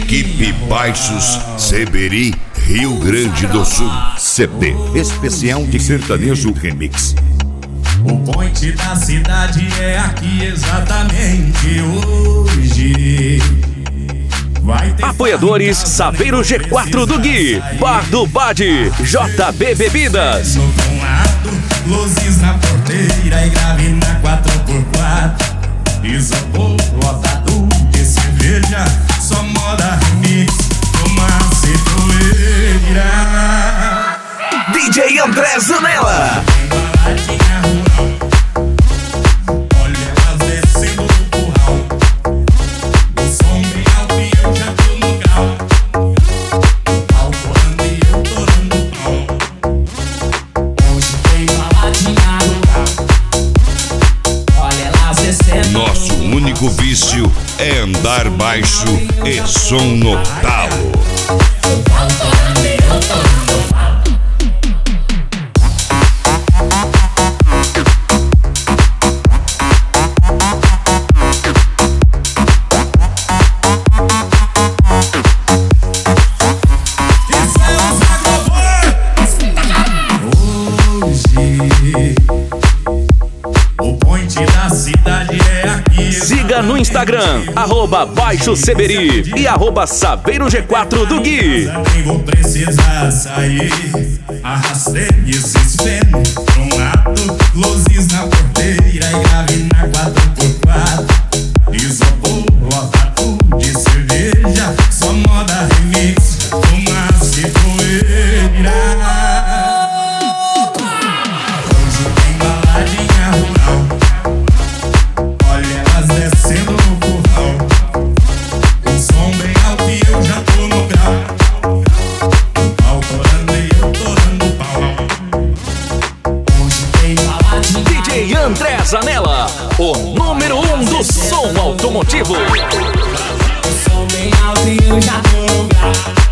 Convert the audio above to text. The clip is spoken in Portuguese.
Equipe Baixos Seberi, Rio Grande do Sul. CD especial de sertanejo remix. O point da cidade é aqui exatamente hoje. Apoiadores Saveiro G4 do Gui, Bar do Bade, JB Bebidas. No lado, luzes na porteira e grave na 4x4. Isopor lotado de cerveja, só moda remix, fumaça e poeira. DJ André Zanella. Embaladinha rural, olha elas descendo do curral. O som bem alto e eu já tô no grau. Alcorando e eu torando o pau. Hoje tem baladinha rural, olha elas descendo. Nosso único vício é andar baixo e som no talo. Alcorando e eu torando o pau. O point da cidade é aqui. Siga no Instagram, @Baixo Seberi e @Saveiro G4 do Gui. Nem vou precisar sair. Arrastei esses fêmeas pra um lado, luzes na porteira e grave na 4x4. Isopor lotado de cerveja, só moda remix, fumaça e poeira. Hoje tem baladinha rural, olha elas descendo no curral. O som bem alto e eu já tô no grau. Autorando e eu torando o pau. Hoje tem baladinha. DJ André Zanella, o número 1 do som automotivo. O som bem alto e eu já tô no grau.